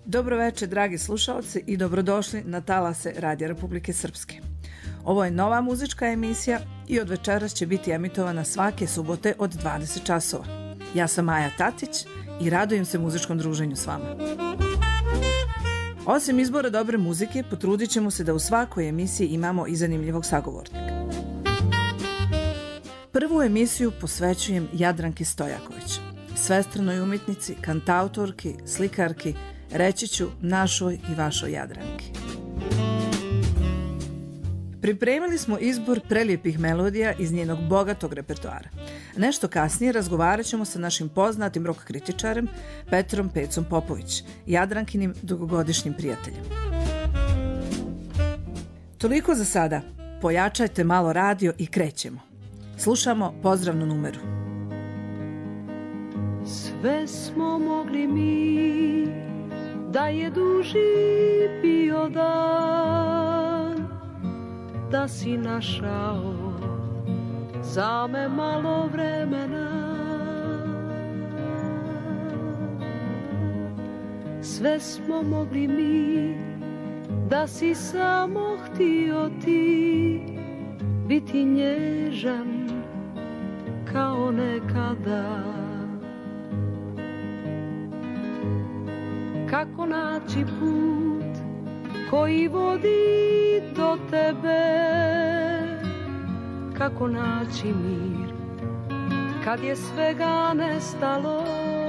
Dobro večer, dragi slušalci, i dobrodošli na talase Radija Republike Srpske. Ovo je nova muzička emisija i od večeras će biti emitovana svake subote od 20 časova. Ja sam Maja Tatić i radujem se muzičkom druženju s vama. Osim izbora dobre muzike, potrudit ćemo se da u svakoj emisiji imamo i zanimljivog sagovornika. Prvu emisiju posvećujem Jadranki Stojaković, svestranoj umetnici, kantautorki, slikarki, reći ću našoj i vašoj Jadranki. Pripremili smo izbor prelijepih melodija iz njenog bogatog repertoara. Nešto kasnije razgovarat ćemo sa našim poznatim rock kritičarem Petrom Pecom Popović, Jadrankinim dugogodišnjim prijateljem. Toliko za sada. Pojačajte malo radio i krećemo. Slušamo pozdravnu numeru. Sve smo mogli mi, da je duži bio dan, da si našao za me malo vremena. Sve smo mogli mi, da si samo htio ti biti nježan kao nekada. Kako naći put koji vodi do tebe, kako naći mir kad je svega nestalo.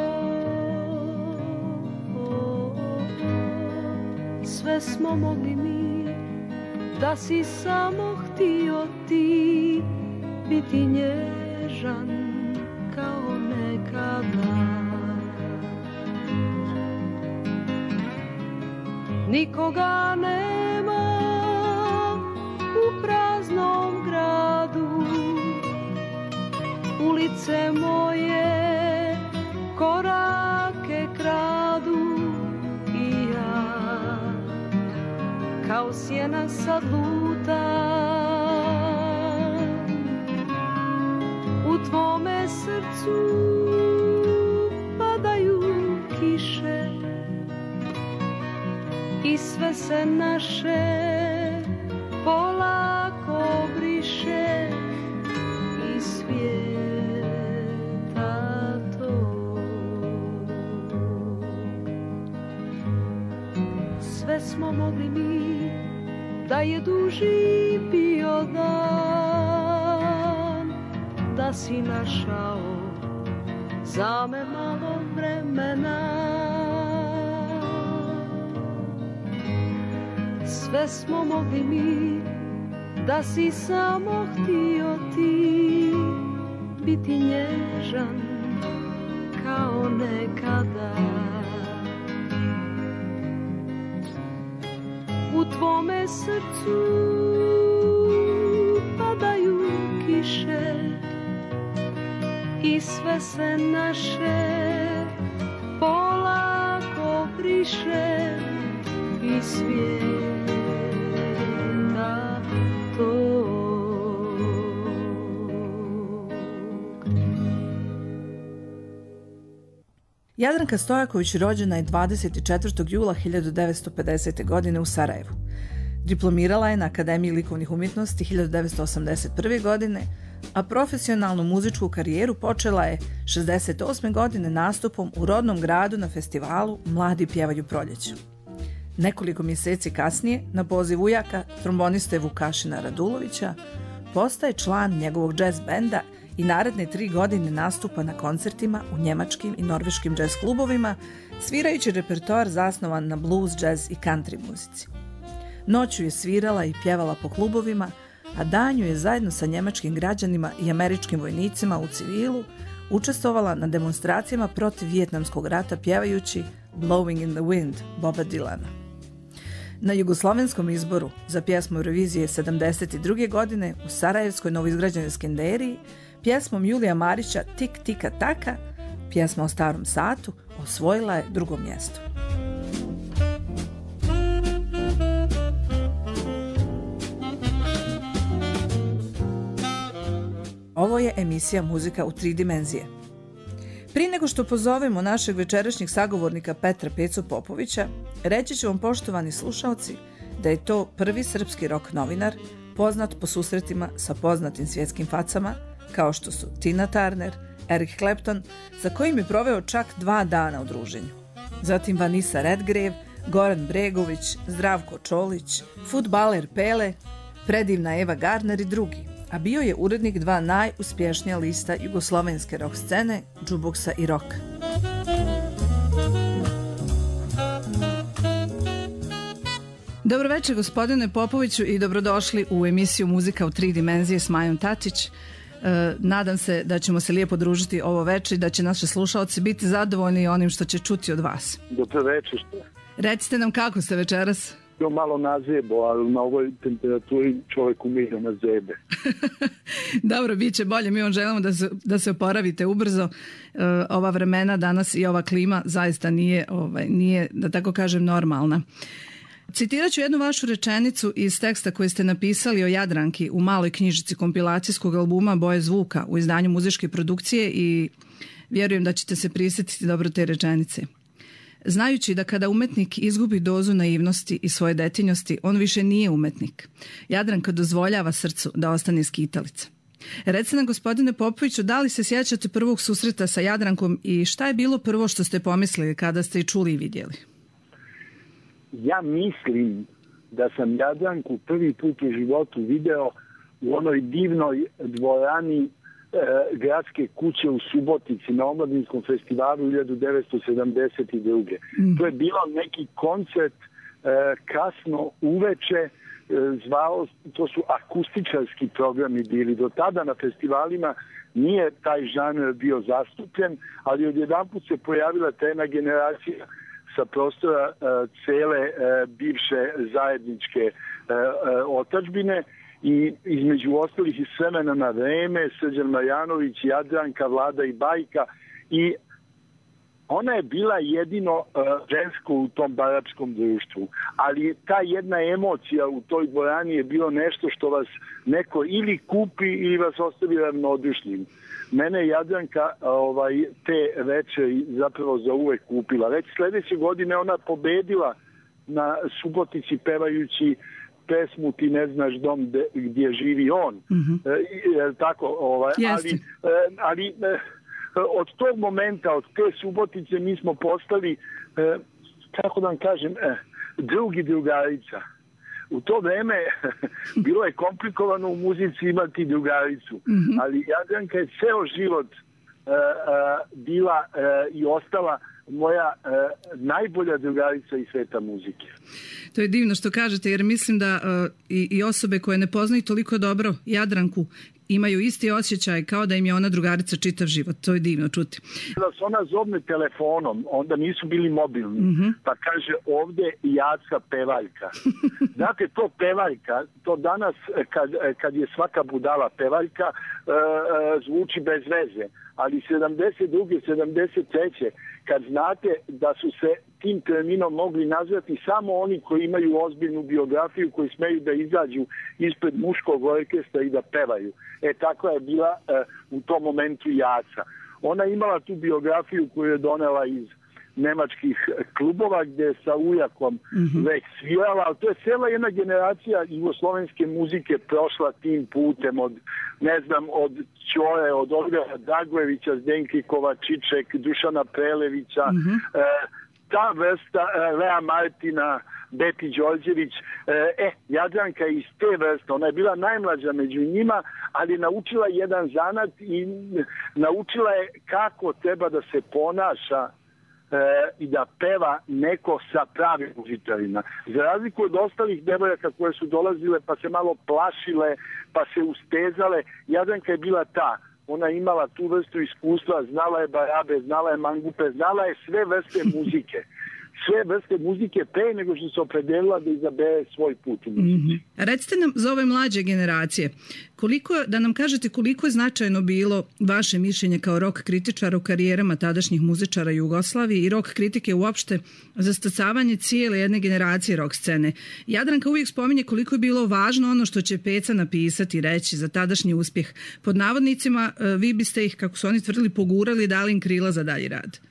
Sve smo mogli mi, da si samo htio ti biti nježan kao nekada. Nikoga nema u praznom gradu, ulice moje korake kradu i ja kao sjena sad lutam. U tvome srcu padaju kiše i sve se naše polako briše iz svijeta tog. Sve smo mogli mi, da je duži bio dan, da si našao za me malo vremena. Sve smo mogli mi, da si samo htio ti biti nježan kao nekada. U tvome srcu padaju kiše i sve se naše polako briše iz svijeta tog. Jadranka Stojaković rođena je 24. jula 1950. godine u Sarajevu. Diplomirala je na Akademiji likovnih umjetnosti 1981. godine, a profesionalnu muzičku karijeru počela je 68. godine nastupom u rodnom gradu na festivalu Mladi pjevaju proljeću. Nekoliko mjeseci kasnije, na poziv ujaka, tromboniste Vukašina Radulovića, postaje član njegovog džez benda i naredne 3 godine nastupa na koncertima u njemačkim i norveškim džez klubovima, svirajući repertoar zasnovan na blues, džez i country muzici. Noću je svirala i pjevala po klubovima, a danju je zajedno sa njemačkim građanima i američkim vojnicima u civilu učestvovala na demonstracijama protiv Vijetnamskog rata pjevajući Blowing in the Wind Boba Dylana. Na jugoslovenskom izboru za pjesmu Eurovizije 72. godine u sarajevskoj novoizgrađenoj Skenderiji pjesmom Julija Marića Tik tika taka, pjesma o starom satu, osvojila je 2. mjesto. Ovo je emisija Muzika u 3 dimenzije. Prije nego što pozovemo našeg večerašnjeg sagovornika Petra Pecu Popovića, reći ću vam, poštovani slušaoci, da je to prvi srpski rock novinar poznat po susretima sa poznatim svjetskim facama kao što su Tina Turner, Eric Clapton, za kojim je proveo čak 2 dana u druženju. Zatim Vanessa Redgrave, Goran Bregović, Zdravko Čolić, fudbaler Pele, predivna Eva Gardner i drugi, a bio je urednik 2 najuspješnija lista jugoslovenske rock scene, Jukeboxa i Rock. Dobro večer, gospodine Popoviću, i dobrodošli u emisiju Muzika u 3 dimenzije s Majom Tatić. Nadam se da ćemo se lijepo družiti ovo večer i da će naši slušaoci biti zadovoljni onim što će čuti od vas. Dobro večer. Recite nam kako ste večeras? Bio malo nazebo, ali na ovoj temperaturi čovjek umire na zebe. Dobro, bit će bolje. Mi vam želimo da se oporavite ubrzo. Ova vremena danas i ova klima zaista nije, da tako kažem, normalna. Citirat ću jednu vašu rečenicu iz teksta koji ste napisali o Jadranki u maloj knjižici kompilacijskog albuma Boje zvuka u izdanju muzičke produkcije i vjerujem da ćete se prisjetiti dobro te rečenice. Znajući da kada umetnik izgubi dozu naivnosti i svoje detinjosti, on više nije umetnik. Jadranka dozvoljava srcu da ostane skitalica. Recite nam, gospodine Popoviću, da li se sjećate prvog susreta sa Jadrankom i šta je bilo prvo što ste pomislili kada ste je čuli i vidjeli? Ja mislim da sam Jadranku prvi put u životu video u onoj divnoj dvorani gradske kuće u Subotici na Omladinskom festivalu 1972. To je bilo neki koncert kasno uveče, to su akustičarski programi bili. Do tada na festivalima nije taj žanr bio zastupljen, ali odjedanput se pojavila ta jedna generacija sa prostora cele bivše zajedničke otadžbine i između ostalih iz Vremena na vreme, Srđan Marjanović, Jadranka, Vlada i Bajka, i ona je bila jedino žensko u tom baračkom društvu, ali ta jedna emocija u toj dvorani je bilo nešto što vas neko ili kupi ili vas ostavi ravnodušnim. Mene Jadranka te večeri zapravo za uvek kupila. Već sljedeće godine ona pobedila na Subotici pevajući pesmu Ti ne znaš dom gdje živi on. Tako, ali od tog momenta, od te Subotice mi smo postali, kako da vam kažem, drugi drugarica. U to vreme bilo je komplikovano u muzici imati drugaricu, ali Jadranka je ceo život bila i ostala moja najbolja drugarica iz sveta muzike. To je divno što kažete, jer mislim da i osobe koje ne poznaju toliko dobro Jadranku imaju isti osjećaj kao da im je ona drugarica čitav život. To je divno čuti. Da se ona zovne telefonom, onda nisu bili mobilni, pa kaže ovdje Jaca pevaljka. Znate, to pevaljka, to danas kad je svaka budala pevaljka, zvuči bez veze. Ali 72. 73. kad znate da su se tim terminom mogli nazvati samo oni koji imaju ozbiljnu biografiju, koji smeju da izađu ispred muškog orkestra i da pevaju. Tako je bila u tom momentu Jaca. Ona je imala tu biografiju koju je donela iz nemačkih klubova gdje je sa ujakom već svirala, ali to je cijela jedna generacija jugoslovenske muzike prošla tim putem od Ćore, od Olga Dagojevića, Zdenki Kovačiček, Dušana Prelevića, ta vrsta Lea Martina, Beti Đorđević. Jadranka je iz te vrste, ona je bila najmlađa među njima, ali naučila jedan zanat i naučila je kako treba da se ponaša i da peva neko sa pravim muzičarima. Za razliku od ostalih devojaka koje su dolazile pa se malo plašile, pa se ustezale, Jadranka je bila ta. Ona je imala tu vrstu iskustva, znala je barabe, znala je mangupe, znala je sve vrste muzike. sve vrste muzike pre nego što se opredelila da izabere svoj put u muzici. Recite nam za ove mlađe generacije, da nam kažete koliko je značajno bilo vaše mišljenje kao rock kritičara u karijerama tadašnjih muzičara Jugoslavije i rock kritike uopšte za stacavanje cijele jedne generacije rock scene. Jadranka uvijek spominje koliko je bilo važno ono što će Peca napisati i reći za tadašnji uspjeh. Pod navodnicima, vi biste ih, kako su oni tvrdili, pogurali i dali im krila za dalji rad.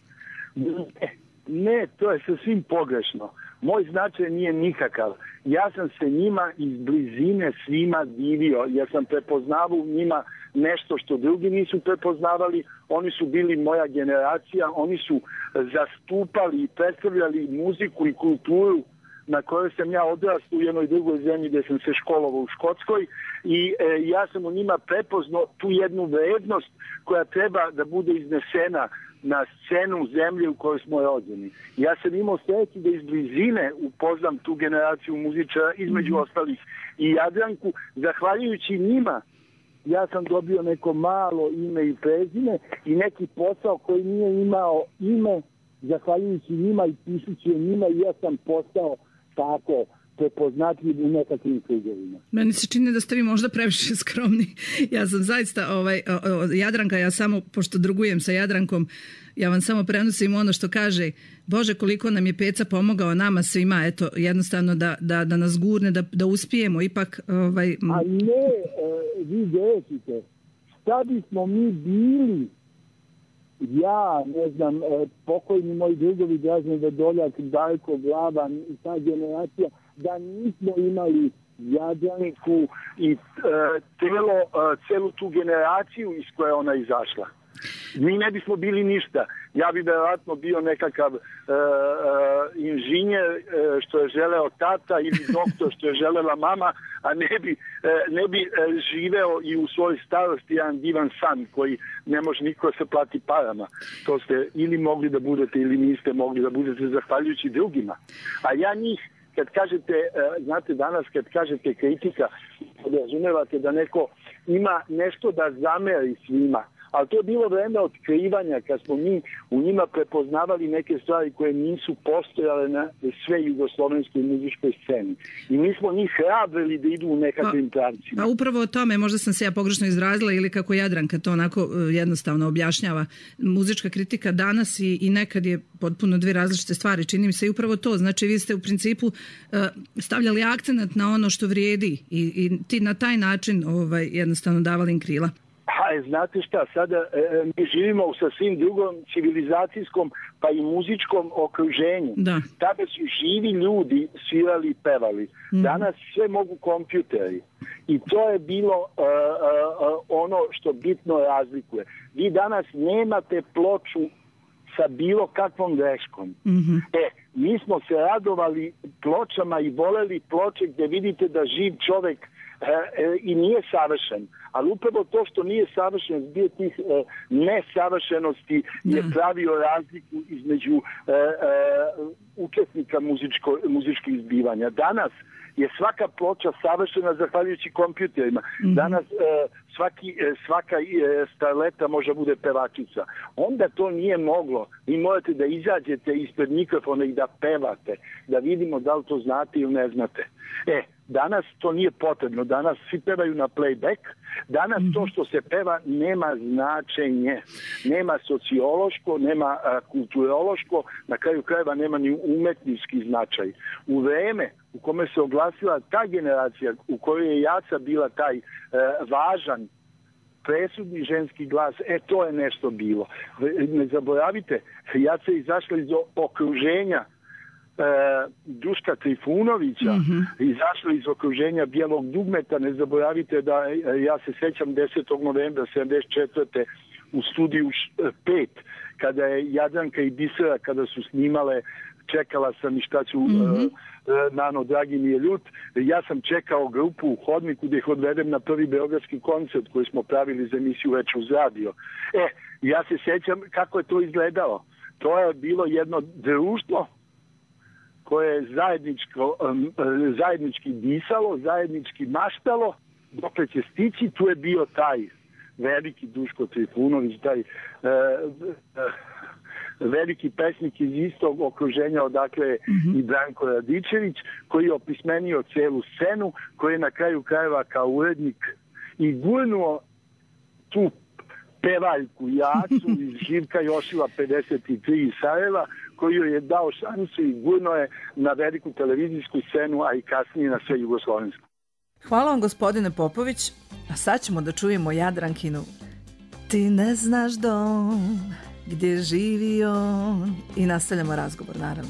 Ne, to je sasvim pogrešno. Moj značaj nije nikakav. Ja sam se njima iz blizine svima divio. Ja sam prepoznavao u njima nešto što drugi nisu prepoznavali. Oni su bili moja generacija. Oni su zastupali i predstavljali muziku i kulturu na kojoj sam ja odrastao u jednoj drugoj zemlji gdje sam se školovao u Škotskoj i ja sam u njima prepoznao tu jednu vrednost koja treba da bude iznesena na scenu zemlje u kojoj smo rođeni. Ja sam imao sreću da iz blizine upoznam tu generaciju muzičara, između ostalih i Jadranku. Zahvaljujući njima ja sam dobio neko malo ime i prezime i neki posao koji nije imao ime, zahvaljujući njima i pišući o njima, ja sam postao tako prepoznatljiv u nekakvim krugovima. Meni se čini da ste vi možda previše skromni. Ja sam zaista, Jadranka, ja samo, pošto drugujem sa Jadrankom, ja vam samo prenosim ono što kaže, Bože, koliko nam je Peca pomogao nama svima, eto, jednostavno da nas gurne, da uspijemo ipak... A ne, vi grešite. Šta bismo mi bili? Ja, ne znam, pokojni moji drugovi, Dražen Vedoljak, Darko Glavan i ta generacija, da nismo imali Jadranku i celu tu generaciju iz koje ona izašla. Mi ne bismo bili ništa. Ja bi vjerojatno bio nekakav inženjer što je želeo tata ili doktor što je želela mama, a ne bi živeo i u svojoj starosti jedan divan san koji ne može niko se plati parama. To ste ili mogli da budete ili niste mogli da budete zahvaljujući drugima. A ja njih, kad kažete, znate danas kad kažete kritika, podrazumevate da neko ima nešto da zameri svima. Ali to je bilo vreme otkrivanja kad smo mi u njima prepoznavali neke stvari koje nisu postojale na sve jugoslovenskoj muzičkoj sceni. I mi smo njih hrabrili da idu u nekakvim pravcima. Pa upravo o tome, možda sam se ja pogrešno izrazila ili kako Jadranka to onako jednostavno objašnjava. Muzička kritika danas i nekad je potpuno dvije različite stvari. Čini mi se i upravo to. Znači vi ste u principu stavljali akcenat na ono što vrijedi i ti na taj način jednostavno davali im krila. Znate šta, sada mi živimo u sasvim drugom civilizacijskom pa i muzičkom okruženju. Da. Tada su živi ljudi svirali i pevali. Danas sve mogu kompjuteri. I to je bilo ono što bitno razlikuje. Vi danas nemate ploču sa bilo kakvom greškom. Mi smo se radovali pločama i voleli ploče gdje vidite da živ čovjek i nije savršen, ali upravo to što nije savršen zbije tih nesavršenosti je pravio razliku između učesnika muzičkih zbivanja. Danas je svaka ploča savršena zahvaljujući kompjuterima. Danas svaka starleta može bude pevačica. Onda to nije moglo. Vi morate da izađete ispred mikrofona i da pevate, da vidimo da li to znate ili ne znate. Danas to nije potrebno. Danas svi pevaju na playback. Danas to što se peva nema značenje. Nema sociološko, nema kulturološko, na kraju krajeva nema ni umetnički značaj. U vreme u kome se oglasila ta generacija u kojoj je Jaca bila taj važan presudni ženski glas, to je nešto bilo. Ne zaboravite, Jaca je izašla iz okruženja Duška Trifunovića, izašla iz okruženja Bijelog dugmeta. Ne zaboravite da ja se sećam 10. novembra 74. u studiju 5, kada je Jadranka i Bisera, kada su snimale Čekala sam i šta ću Nano, dragi mi je ljut. Ja sam čekao grupu u hodniku da ih odvedem na prvi beogradski koncert koji smo pravili za emisiju Večer uz radio. Ja se sećam kako je to izgledalo. To je bilo jedno društvo koje je zajednički disalo, zajednički maštalo, dokle će stići. Tu je bio taj veliki Duško Trifunović, taj veliki pesnik iz istog okruženja odakle i Branko Radičević, koji je opismenio celu scenu, koji je na kraju krajeva kao urednik i gurnuo tu pevaljku Jacu iz Živka Jošila 53 iz Sarajeva, koji joj je dao šansu i gurnuo je na veliku televizijsku scenu, a i kasnije na sve jugoslovensku. Hvala vam, gospodine Popović, a sad ćemo da čujemo Jadrankinu Ti ne znaš dom gdje živi on i nastavljamo razgovor, naravno.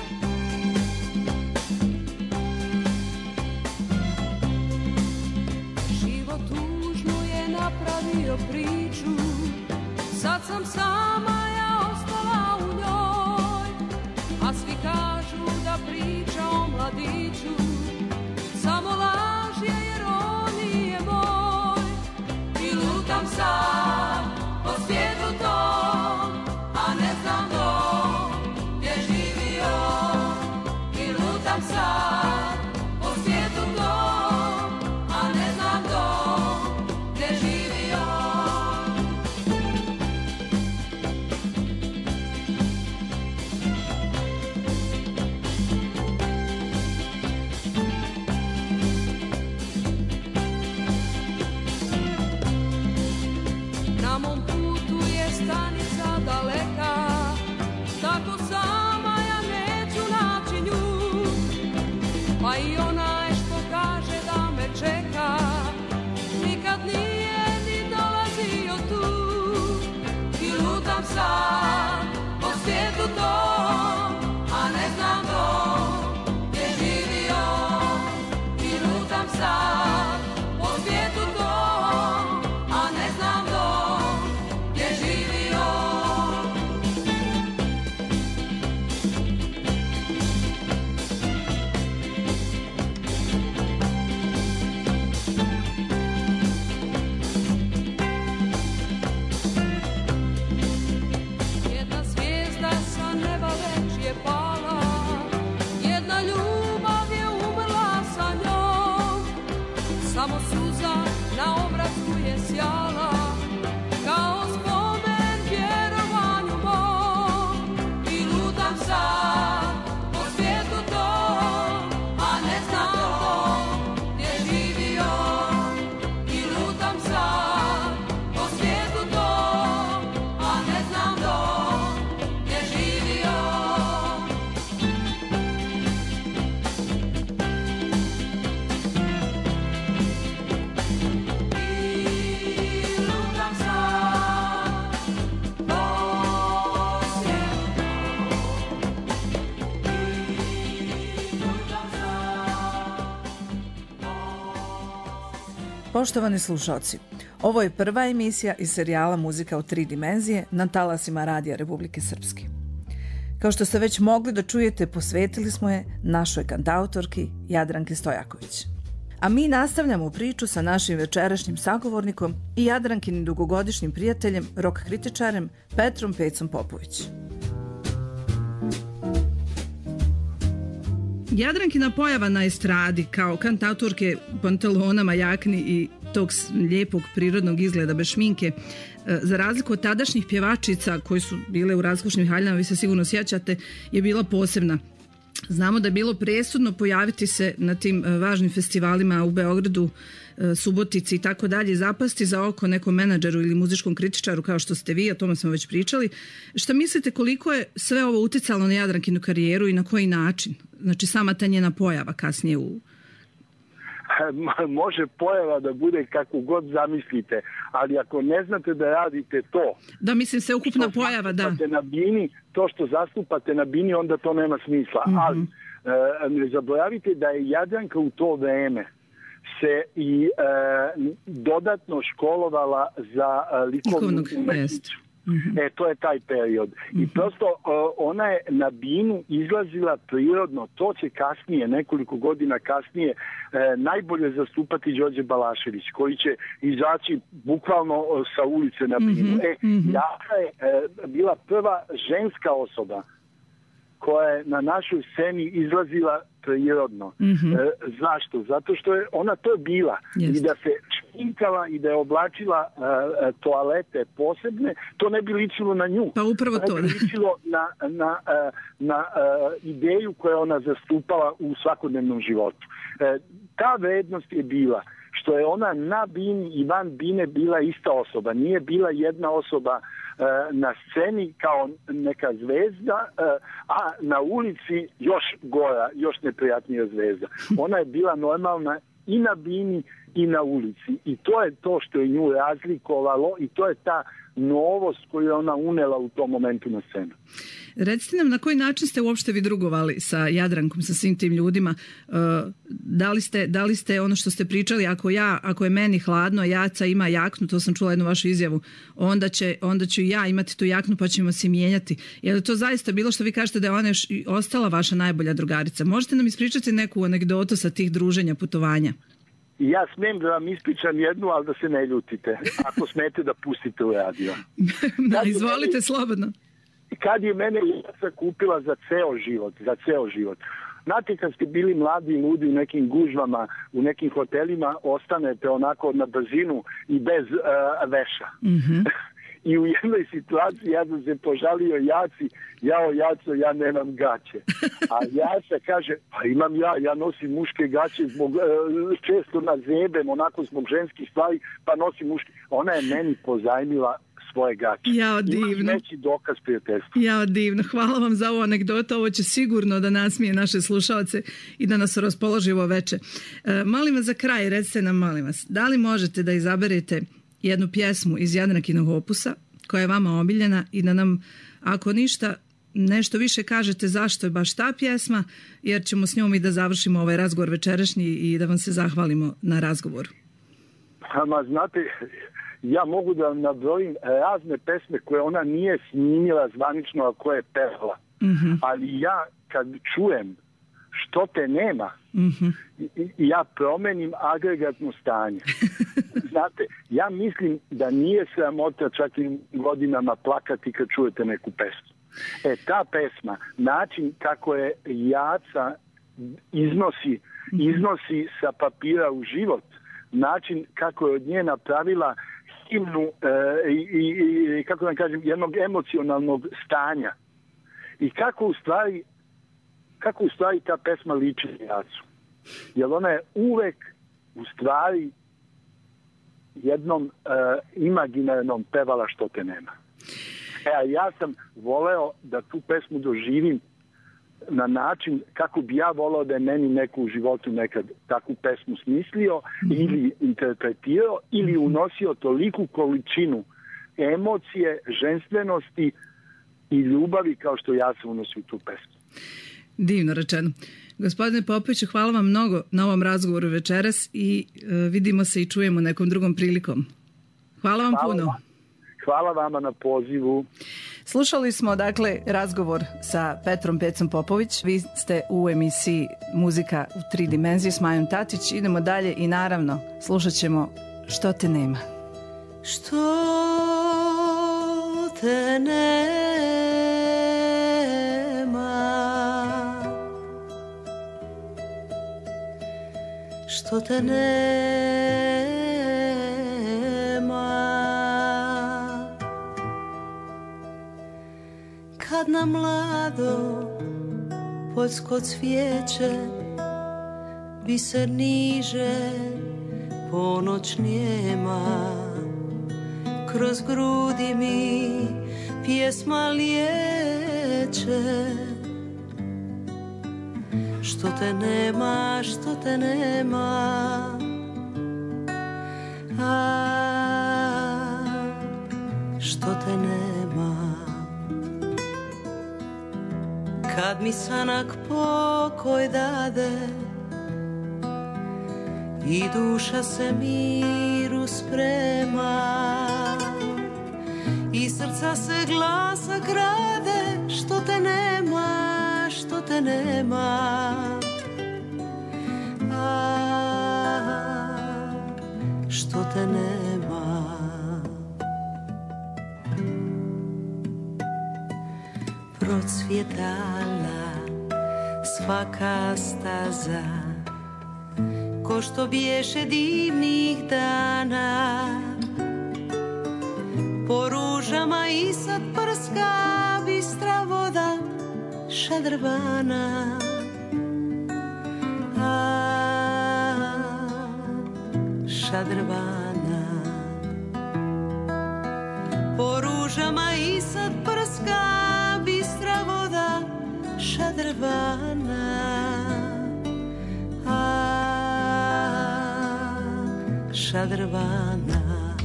Život tužno je napravio priču, sad sam sama ja ostala u njoj, a svi kažu da priča o mladiću samo laž je jer on nije moj. I lutam sad po svijetu tom, a ne znam dom gdje živi on. I lutam sad po svijetu tom, a ne znam dom gdje živi on. Na mom putu je stanica daleka, tako sama ja neću naći nju, pa i onaj što kaže da me čeka nikad nije ni dolazio tu. I lutam sad po svijetu tom, a ne znam dom gdje živi on. I lutam sad po svijetu tom, a ne znam dom gdje živi on. Jedna zvijezda sa neba već je pala, jedna ljubav je umrla sa njom, samo suza na obrazu je sjala, kao spomen vjerovanju mom. I lutam sad po svijetu tom, a ne znam dom gdje živi on. I lutam sad po svijetu tom, a ne znam dom gdje živi on. I lutam sad po svijetu tom, i lutam sad. Poštovani slušaoci, ovo je prva emisija iz serijala Muzika u 3 dimenzije na talasima Radija Republike Srpske. Kao što ste već mogli da čujete, posvetili smo je našoj kantautorki Jadranki Stojaković. A mi nastavljamo priču sa našim večerašnjim sagovornikom i Jadrankinim dugogodišnjim prijateljem, rock kritičarem Petrom Pecom Popović. Jadrankina pojava na estradi kao kantautorke pantalonama, jakni i tog lijepog prirodnog izgleda bez šminke, za razliku od tadašnjih pjevačica koji su bile u razkošnim haljinama, vi se sigurno sjećate, je bila posebna. Znamo da je bilo presudno pojaviti se na tim važnim festivalima u Beogradu, Subotici i tako dalje, zapasti za oko nekom menadžeru ili muzičkom kritičaru kao što ste vi, o tome smo već pričali. Šta mislite koliko je sve ovo uticalo na Jadrankinu karijeru i na koji način? Znači sama ta njena pojava kasnije u... Može pojava da bude kako god zamislite, ali ako ne znate da radite to... Da, mislim se ukupna pojava, da. Na bini, to što zastupate na bini, onda to nema smisla. Ali ne zaboravite da je Jadranka u to vreme se i dodatno školovala za likovnu umetnicu. To je taj period. I prosto ona je na binu izlazila prirodno. To će kasnije, nekoliko godina kasnije, najbolje zastupati Đorđe Balašević, koji će izaći bukvalno sa ulice na binu. Jaka je bila prva ženska osoba koja je na našoj sceni izlazila prirodno. Zašto? Zato što je ona to bila. I da se skinkala i da je oblačila toalete posebne, to ne bi ličilo na nju. Pa upravo to. Ne bi ličilo na ideju koju ona zastupala u svakodnevnom životu. Ta vrednost je bila što je ona na bini i van bine bila ista osoba. Nije bila jedna osoba na sceni kao neka zvezda, a na ulici još gora, još neprijatnija zvezda. Ona je bila normalna i na bini i na ulici. I to je to što je nju razlikovalo i to je ta novost koju je ona unela u tom momentu na scenu. Recite nam na koji način ste uopšte vi drugovali sa Jadrankom, sa svim tim ljudima? Da li ste ono što ste pričali, ako je meni hladno, Jaca ima jaknu, to sam čula jednu vašu izjavu, onda ću i ja imati tu jaknu pa ćemo se mijenjati. Je li to zaista bilo što vi kažete da je ona još ostala vaša najbolja drugarica? Možete nam ispričati neku anegdotu sa tih druženja, putovanja? Ja smijem da vam ispričam jednu, ali da se ne ljutite. Ako smete da pustite u radio. Da, izvolite slobodno. Kad je mene Jaca kupila za ceo život. Znate, kad ste bili mladi i ludi u nekim gužvama, u nekim hotelima, ostanete onako na brzinu i bez veša. Mm-hmm. I u jednoj situaciji ja sam se požalio Jaci, Jaco, ja nemam gaće. A Jaca kaže, pa imam ja nosim muške gaće zbog, često nazebem, onako zbog ženskih stvari, pa nosim muške. Ona je meni pozajmila svoje gaće. Jao, divno. Imaš veći dokaz prijateljstva. Jao, divno. Hvala vam za ovu anegdotu. Ovo će sigurno da nasmije naše slušalce i da nas raspoloži ovo veče. Molim vas za kraj, recite nam, molim vas, da li možete da izaberete jednu pjesmu iz Jadrankinog opusa koja je vama omiljena i da nam, ako ništa, nešto više kažete zašto je baš ta pjesma, jer ćemo s njom i da završimo ovaj razgovor večerašnji i da vam se zahvalimo na razgovoru. Ma znate, ja mogu da vam nabrojim razne pesme koje ona nije snimila zvanično, a koje je pevala. Mm-hmm. Ali ja kad čujem Što te nema, mm-hmm, ja promenim agregatno stanje. Znate, ja mislim da nije sramota čak i godinama plakati kad čujete neku pesmu. Ta pesma, način kako je Jaca iznosi sa papira u život, način kako je od nje napravila himnu i kako da kažem, jednog emocionalnog stanja. I kako u stvari ta pesma liči Jacu. Jer ona je uvek u stvari jednom imaginarnom pevala Što te nema. A ja sam voleo da tu pesmu doživim na način kako bi ja voleo da je meni neko u životu nekad takvu pesmu smislio, mm-hmm, ili interpretirao ili unosio toliku količinu emocije, ženstvenosti i ljubavi kao što ja sam unosio tu pesmu. Divno rečeno. Gospodine Popoviću, hvala vam mnogo na ovom razgovoru večeras i vidimo se i čujemo nekom drugom prilikom. Hvala vam puno. Hvala vama na pozivu. Slušali smo dakle razgovor sa Petrom Pecom Popović. Vi ste u emisiji Muzika u 3 dimenzije s Majom Tatić. Idemo dalje i naravno slušat ćemo Što te nema. Što te nema, što te nema, kad na mlado poljsko cvijeće biser niže ponoć njema, kroz grudi mi pjesma liječe. Što te nema, što te nema, što te nema. Kad mi sanak pokoj dade i duša se miru sprema i srca se glasa krade, što te nema, što te nema, što te nema. Procvjetala svaka staza, ko ko što biješe divnih dana. Po ružama i sad prska bistra voda šadrvana. Šadrvana. Po ružama i sad prska bistra voda šadrvana. Šadrvana.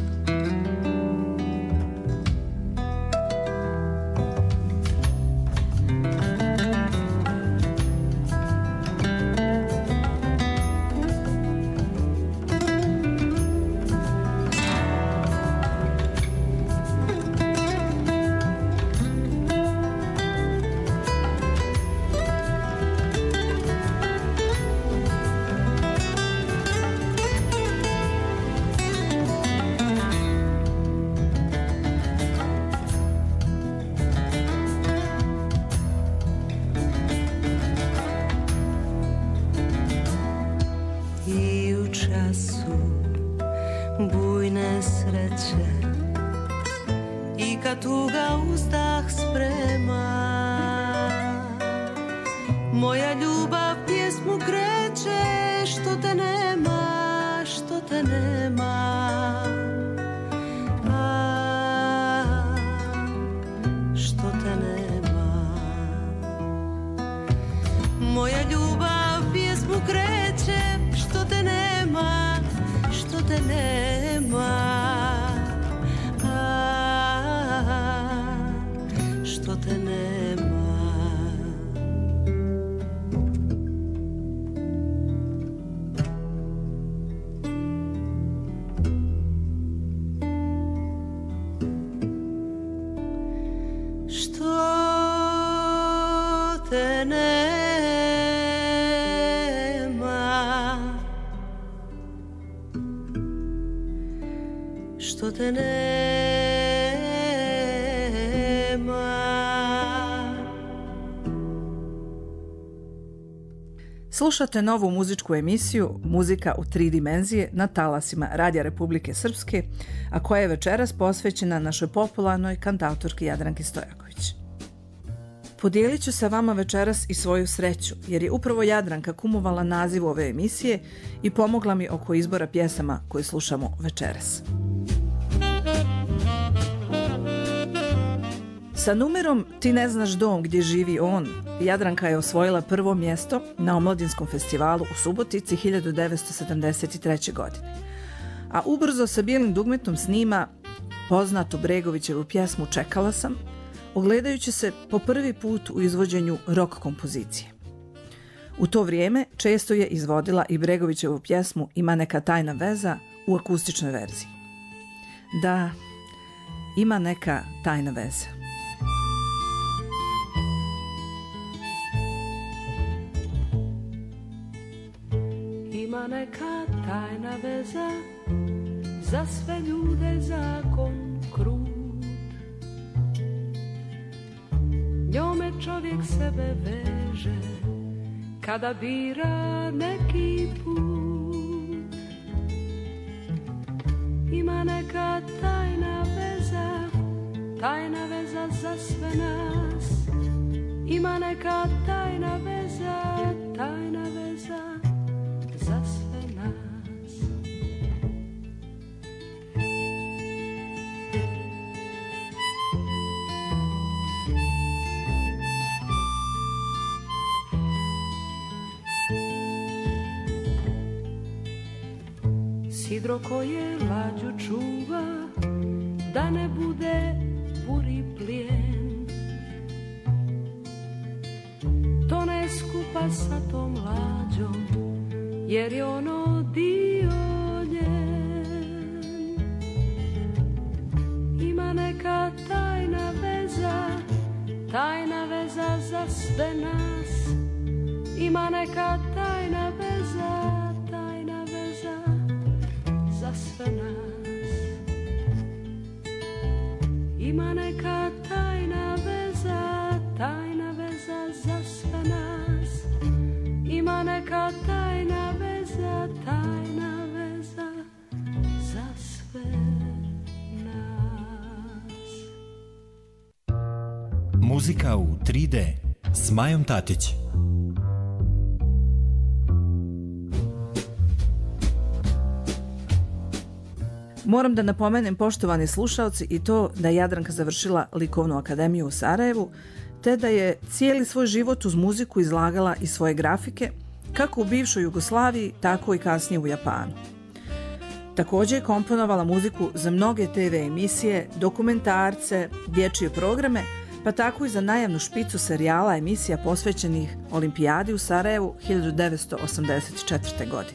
Slušate novu muzičku emisiju Muzika u 3 dimenzije na talasima Radija Republike Srpske, a koja je večeras posvećena našoj popularnoj kantautorki Jadranki Stojaković. Podijelit ću sa vama večeras i svoju sreću, jer je upravo Jadranka kumovala naziv ove emisije i pomogla mi oko izbora pjesama koje slušamo večeras. Sa numerom Ti ne znaš dom gdje živi on, Jadranka je osvojila prvo mjesto na Omladinskom festivalu u Subotici 1973. godine. A ubrzo sa bijelim dugmetom snima poznatu Bregovićevu pjesmu Čekala sam, ogledajući se po prvi put u izvođenju rock kompozicije. U to vrijeme često je izvodila i Bregovićevu pjesmu Ima neka tajna veza u akustičnoj verziji. Da, ima neka tajna veza. Ima neka tajna veza, za sve ljude zakon krut. Njome čovjek sebe veže, kada bira neki put. Ima neka tajna veza za sve nas. Ima neka tajna veza za sve nas. Sidro koje lađu čuva, da ne bude buri plijen, to ne skupa sa tom lađom, jer je ono dio njen. Ima neka tajna veza za sve nas. Ima neka tajna veza za sve nas. Ima neka tajna veza za sve nas. Ima neka tajna veza Muzika u 3D s Majom Tatić. Moram da napomenem, poštovani slušaoci, i to da je Jadranka završila Likovnu akademiju u Sarajevu, te da je cijeli svoj život uz muziku izlagala i svoje grafike, kako u bivšoj Jugoslaviji, tako i kasnije u Japanu. Također je komponovala muziku za mnoge TV emisije, dokumentarce, dječje programe, pa tako i za najavnu špicu serijala emisija posvećenih Olimpijadi u Sarajevu 1984. godine.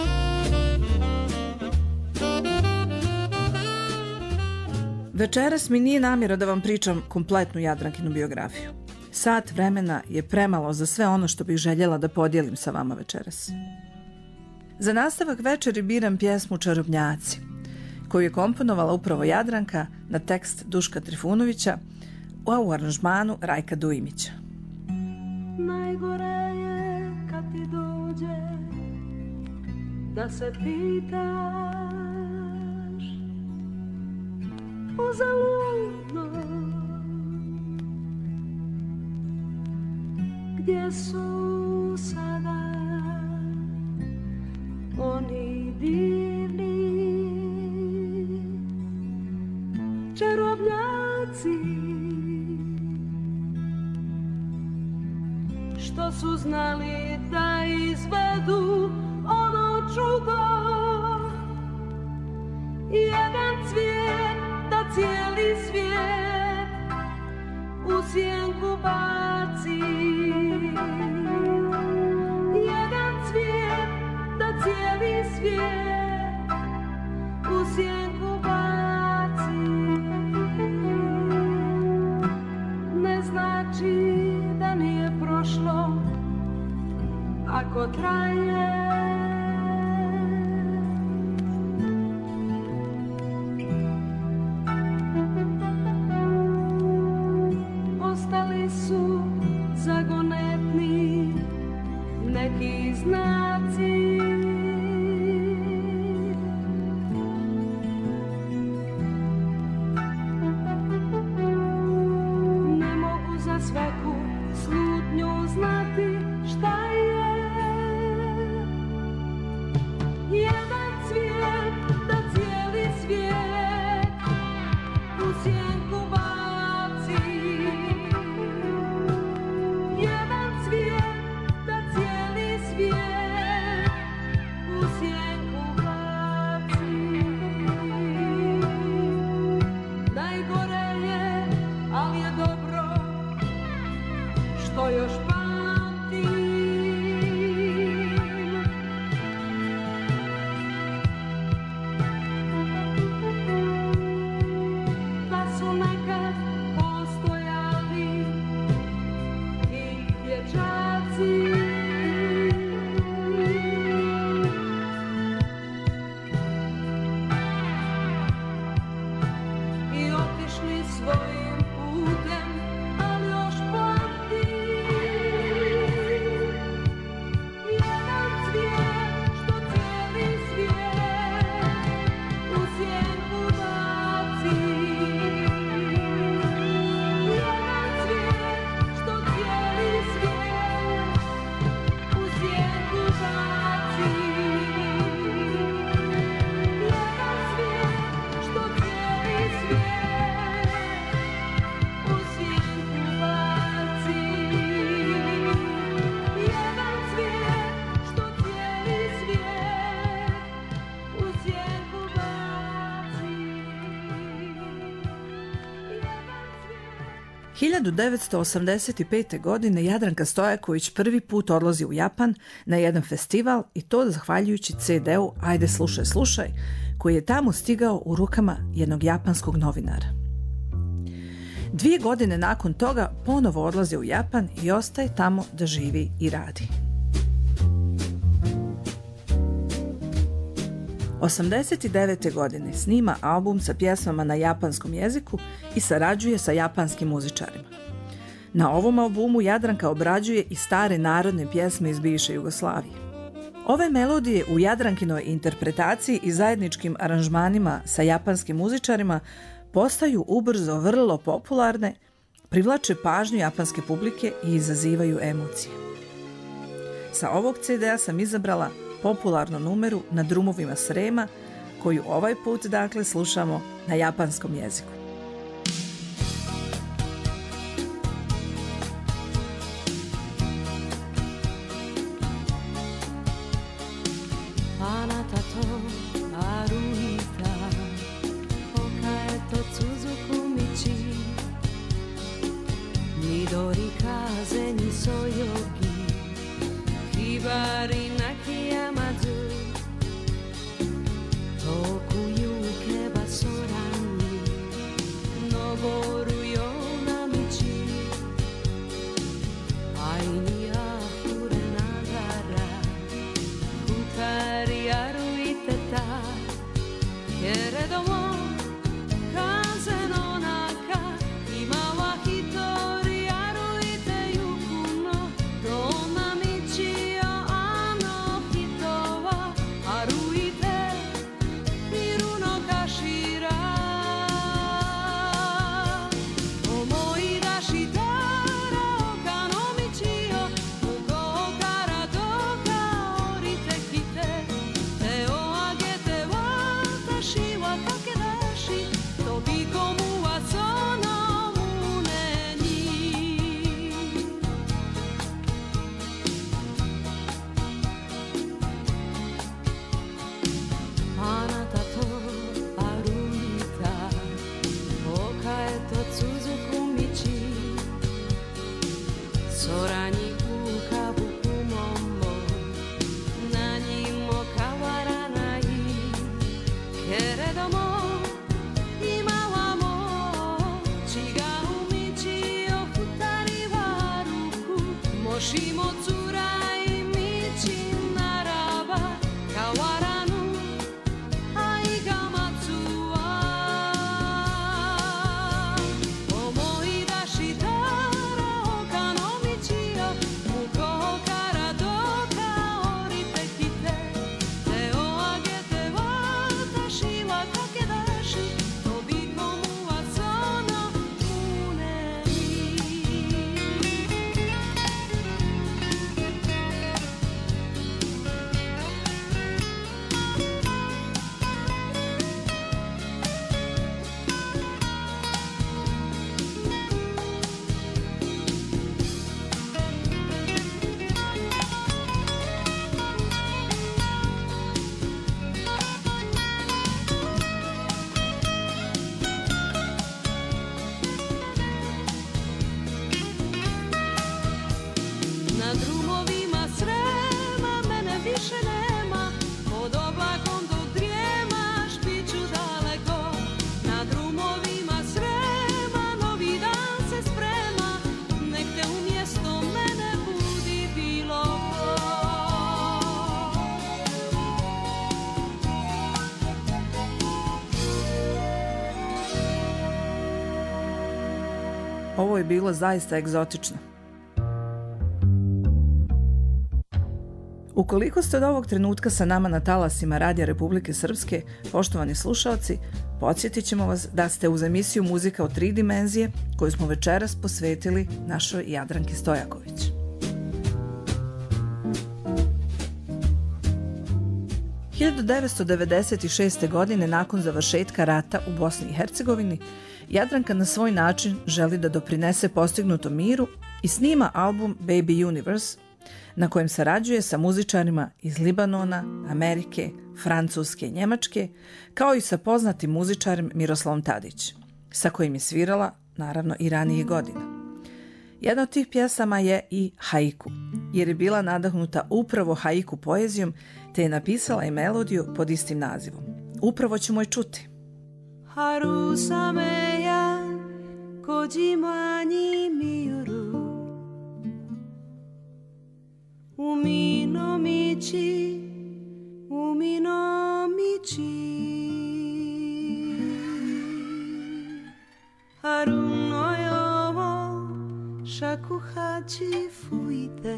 Večeras mi nije namjera da vam pričam kompletnu Jadrankinu biografiju. Sat vremena je premalo za sve ono što bih željela da podijelim sa vama večeras. Za nastavak večeri biram pjesmu Čarobnjaci, koju je komponovala upravo Jadranka na tekst Duška Trifunovića, a u aranžmanu Rajka Dujmića. Najgore je kad ti dođe da se pitaš uzaludno gdje su sada oni divni čarobnjaci što su znali da izvedu ono čudo, jedan cvijet da cijeli svijet u sjenku baci, jedan cvijet da cijeli svijet u sjenku baci. Ne znači da nije prošlo ako traje, ostali su zagonetni neki znaci. Ne mogu za svaku slutnju znati šta je. Jedan cvijet da cijeli svijet u sjenku baci, jedan cvijet da cijeli svijet u sjenku baci. Najgore je, ali je dobro što još pamtim da su nekad postojali i dječaci i otišli svojim putem, ali još pamtim jedan cvijet što cijeli svijet u sjenku baci, jedan cvijet što cijeli svijet u sjenku baci, jedan cvijet što cijeli svijet u sjenku baci, jedan cvijet što cijeli svijet u sjenku baci, jedan cvijet. 1985. godine Jadranka Stojaković prvi put odlazi u Japan na jedan festival, i to zahvaljujući CD-u Ajde slušaj, slušaj, koji je tamo stigao u rukama jednog japanskog novinara. 2 godine nakon toga ponovo odlazi u Japan i ostaje tamo da živi i radi. 1989. godine snima album sa pjesmama na japanskom jeziku i sarađuje sa japanskim muzičarima. Na ovom albumu Jadranka obrađuje i stare narodne pjesme iz bivše Jugoslavije. Ove melodije u Jadrankinoj interpretaciji i zajedničkim aranžmanima sa japanskim muzičarima postaju ubrzo vrlo popularne, privlače pažnju japanske publike i izazivaju emocije. Sa ovog CD-a sam izabrala popularnu numeru Na drumovima Srema, koju ovaj put dakle slušamo na japanskom jeziku. 'Ovo je bilo zaista egzotično. Ukoliko ste od ovog trenutka sa nama na talasima Radija Republike Srpske, poštovani slušaoci, podsjetit ćemo vas da ste uz emisiju Muzika u 3 dimenzije, koju smo večeras posvetili našoj Jadranki Stojaković. – 1996. godine, nakon završetka rata u Bosni i Hercegovini, Jadranka na svoj način želi da doprinese postignutom miru i snima album Baby Universe, na kojem sarađuje sa muzičarima iz Libanona, Amerike, Francuske i Njemačke, kao i sa poznatim muzičarem Miroslavom Tadić, sa kojim je svirala, naravno, i ranije godina. Jedna od tih pjesama je i Haiku, jer je bila nadahnuta upravo haiku poezijom, te je napisala i melodiju pod istim nazivom. Upravo ćemo je čuti. Harusame ya kojima ni miuru Umi no michi Haru no yowo shakuhachi fuite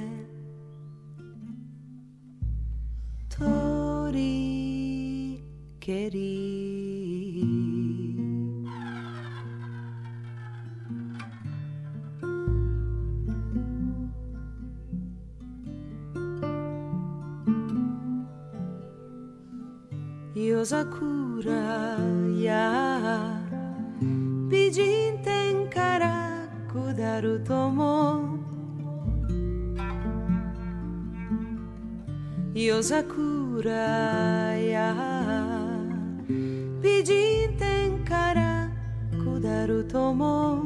Tori keri Yosakura ya Bijin tenkara kudaru tomo Yosakura ya Bijin tenkara kudaru tomo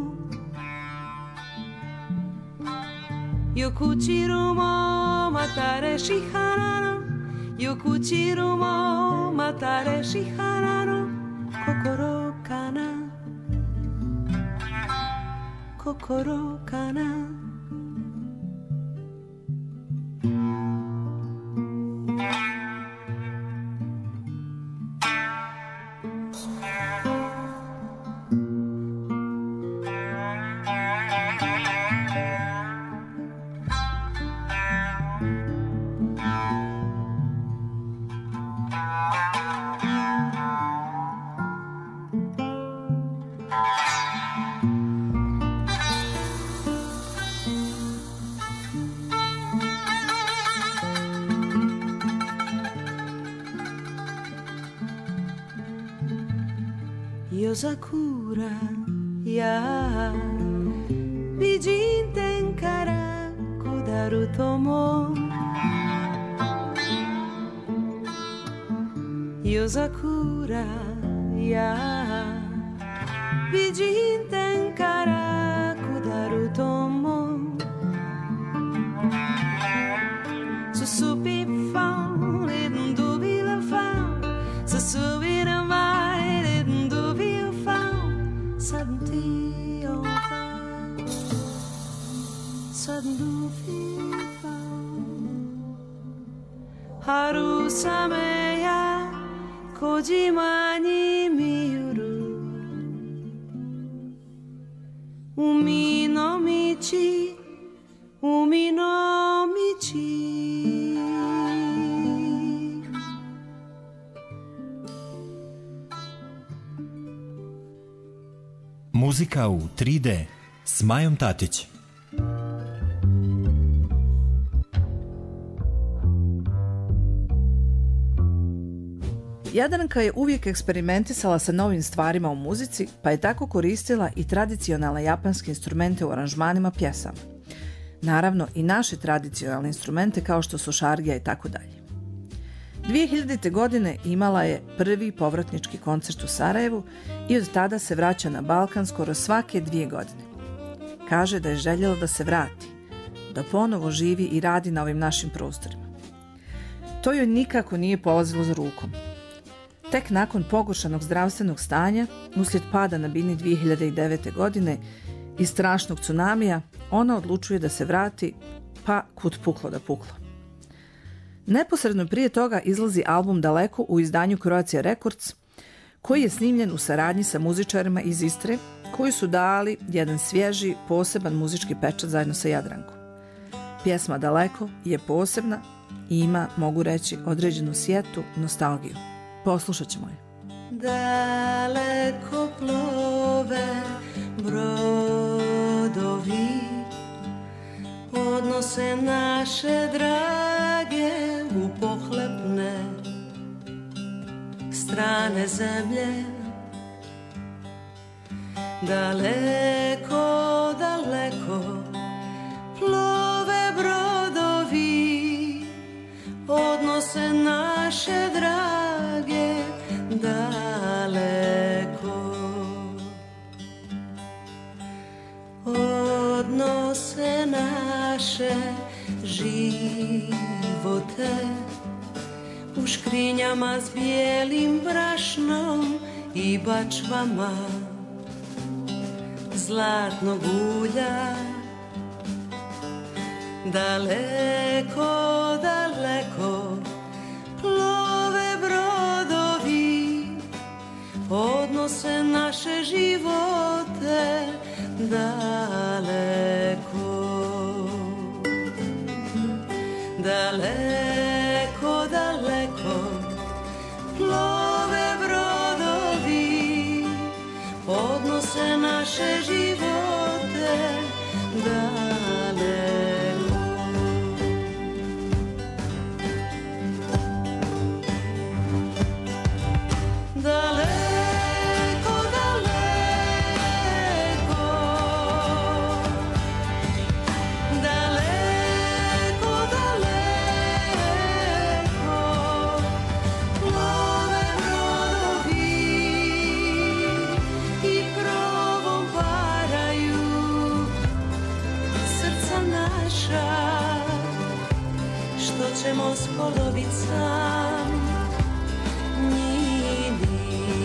Yokuchiru mo matare shihanano Yokuchiru mo matare shihanano Kokoro kana Kokoro kana Yosakura ya Bijin tenkara kudaru tomo Yosakura ya Bijin tenkara kudaru tomo Susupi fan leden dubi la fan Susupi na mai leden dubi la fan Sadenti enfin Sadufi fan Haru sameya Kojima ni miuru Umi no michi Umi no michi Muzika u 3D s Majom Tatić. Jadranka je uvijek eksperimentisala sa novim stvarima u muzici, pa je tako koristila i tradicionalne japanske instrumente u aranžmanima pjesama. Naravno i naše tradicionalne instrumente kao što su šargija i tako dalje. 2000. godine imala je prvi povratnički koncert u Sarajevu i od tada se vraća na Balkan skoro svake 2 godine. Kaže da je željela da se vrati, da ponovo živi i radi na ovim našim prostorima. To joj nikako nije polazilo za rukom. Tek nakon pogoršanog zdravstvenog stanja, uslijed pada na Bini 2009. godine i strašnog tsunamija, ona odlučuje da se vrati, pa kud puklo da puklo. Neposredno prije toga izlazi album Daleko u izdanju Croatia Records, koji je snimljen u saradnji sa muzičarima iz Istre, koji su dali jedan svježi, poseban muzički pečat zajedno sa Jadrankom. Pjesma Daleko je posebna i ima, mogu reći, određenu sjetu, nostalgiju. Poslušat ćemo je. Daleko plove brodovi, odnose naše drage u pohlepne strane zemlje. Daleko, daleko plove brodovi, odnose naše drage daleko. Odnose naše živote u škrinjama s bijelim brašnom i bačvama zlatnog ulja. Daleko, daleko plove brodovi, odnose naše živote daleko. Daleko, daleko plove brodovi, odnose naše živote daleko. moglo bit sam njini.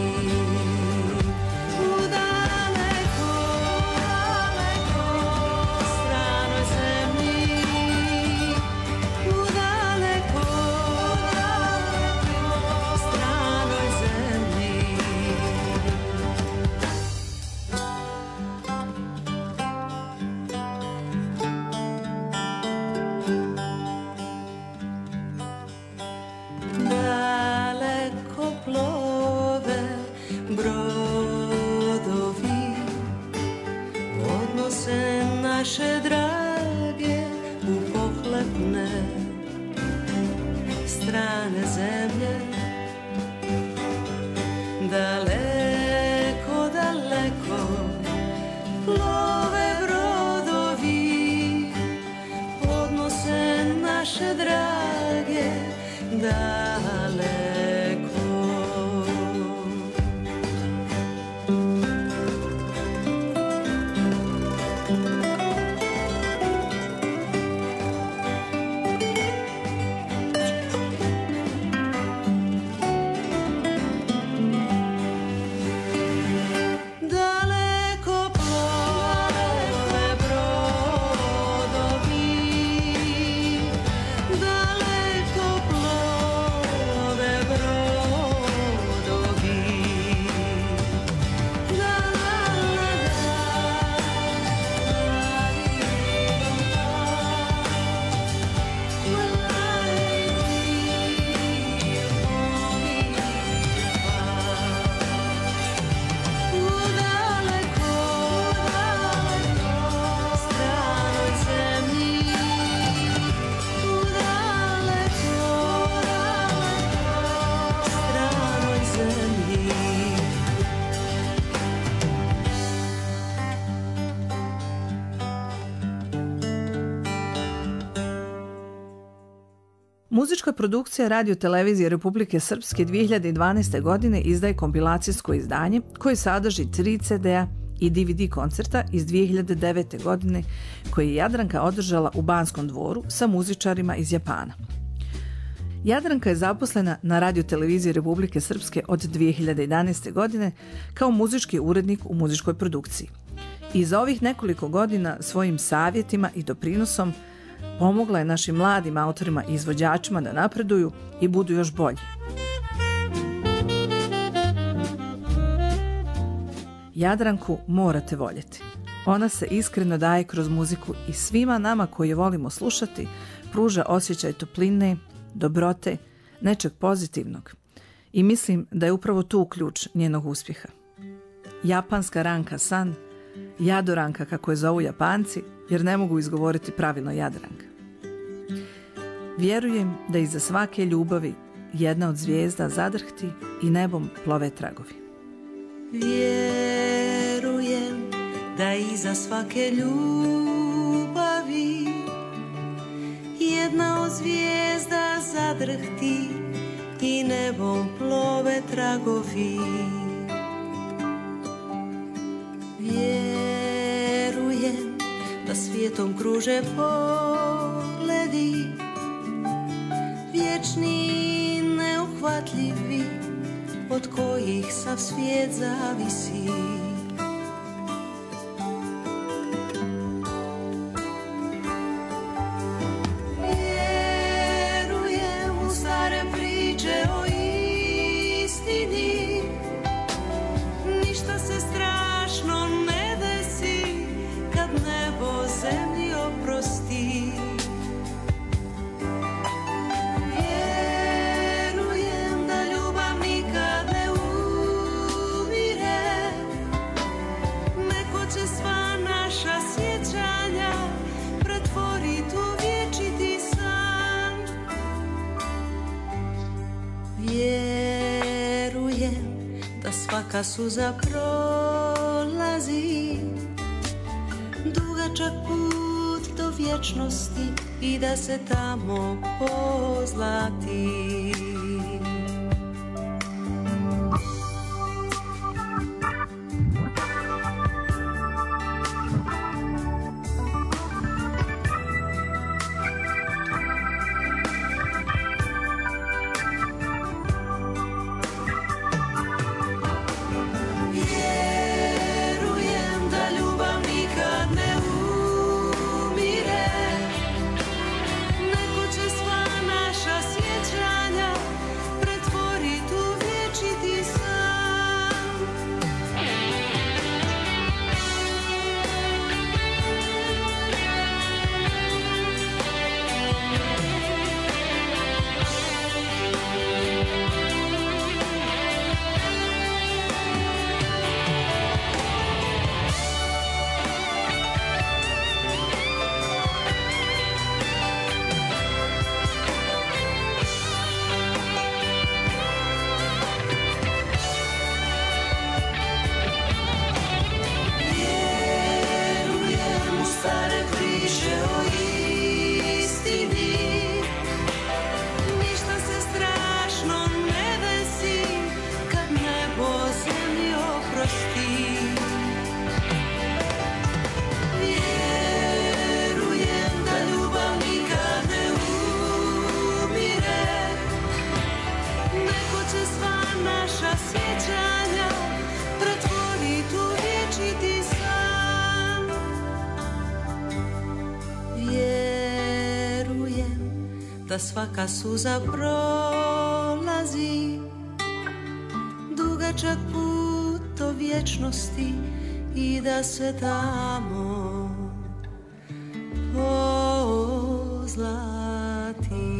U daleko, stranoj zemlji, u daleko, stranoj zemlji. Daleko plove brodovi, odnose naše drage u pohlepne strane zemlje. Daleko, daleko plove brodovi, odnose naše drage daleko. Daleko plove brodovi, daleko plove brodovi. La la la u daleko, stranoj zemlji, u daleko, stranoj zemlji. Muzička produkcija Radio televizije Republike Srpske 2012. godine izdaje kompilacijsko izdanje koje sadrži 3 CD-a i DVD koncerta iz 2009. godine koje je Jadranka održala u Banskom dvoru sa muzičarima iz Japana. Jadranka je zaposlena na Radio televiziji Republike Srpske od 2011. godine kao muzički urednik u muzičkoj produkciji. I za ovih nekoliko godina svojim savjetima i doprinosom pomogla je našim mladim autorima i izvođačima da napreduju i budu još bolji. Jadranku morate voljeti. Ona se iskreno daje kroz muziku i svima nama koji je volimo slušati pruža osjećaj topline, dobrote, nečeg pozitivnog. I mislim da je upravo tu ključ njenog uspjeha. Japanska Ranka San, Jadoranka kako je zovu Japanci, jer ne mogu izgovoriti pravilno Jadranka. Vjerujem da iza svake ljubavi jedna od zvijezda zadrhti i nebom plove tragovi. Vjerujem da iza svake ljubavi jedna od zvijezda zadrhti i nebom plove tragovi. Vjerujem da svijetom kruže pogledi, vječni i neuhvatljivi, od kojih sav svijet zavisi. Vjerujem u stare priče o istini, ništa se strašno ne desi kad nebo zemlji oprosti. Vjerujem da ljubav nikad ne umire, neko će sva naša sjećanja pretvorit u vječiti san. Vjerujem da svaka suza prolazi dugačak put do vječnosti i da se tamo pozlati. da svaka suza prolazi dugačak put do vječnosti i da se tamo pozlati.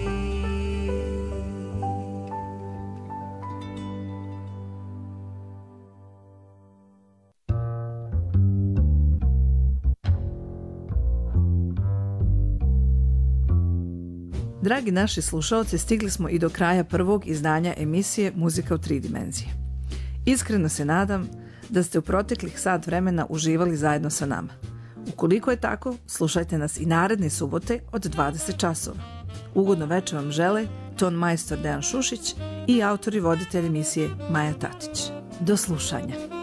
Dragi naši slušaoci, stigli smo i do kraja prvog izdanja emisije Muzika u 3 dimenzije. Iskreno se nadam da ste u proteklih sat vremena uživali zajedno sa nama. Ukoliko je tako, slušajte nas i naredne subote od 20 časova. Ugodno večer vam žele ton majstor Dejan Šušić i autor i voditelj emisije Maja Tatić. Do slušanja.